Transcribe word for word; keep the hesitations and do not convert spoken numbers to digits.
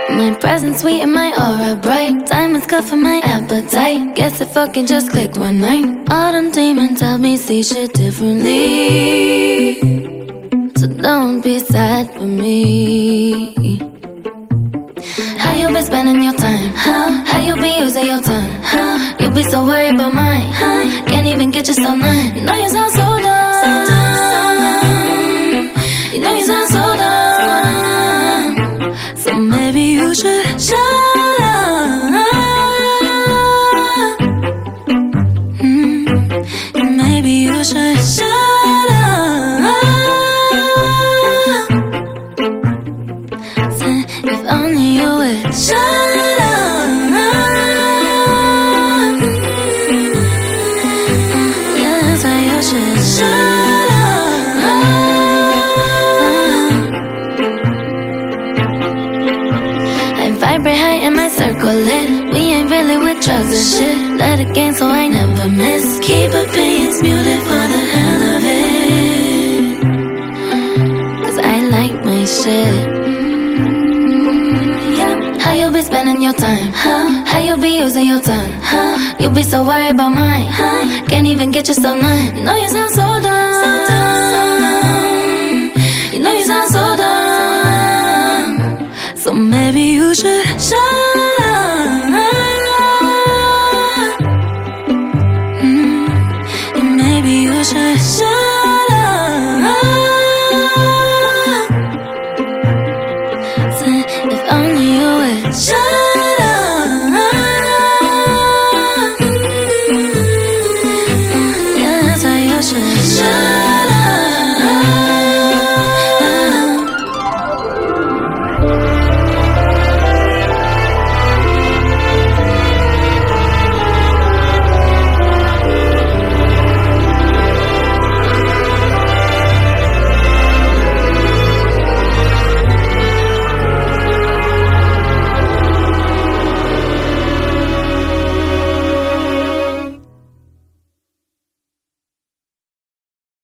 My presence sweet and my aura bright. Diamonds cut for my appetite. Guess it fucking just clicked one night. All them demons help me see shit differently. So don't be sad for me. How you been spending your time? Huh? How you be using your time? Huh? You be so worried about mine. Huh? Can't even get yourself none. You know you sound so dumb. So dumb. You know you sound so dumb. So maybe you should shut up. Mm. Maybe you should shut up. Say, if only you would shut up. Yeah, that's why you should shut up. I vibrate high in my circle lit. We ain't really with drugs and shit. Let it gain so I never miss. Keep opinions muted for the hell of it. Cause I like my shit. Mm, yeah. How you be spending your time? Huh? How you be using your time? Huh? You be so worried about mine. Huh? Can't even get yourself none. You know you sound so dumb. So dumb. You know you sound so dumb. So maybe you should shut up. Mm, and maybe you should shut up. Say, if only you would shut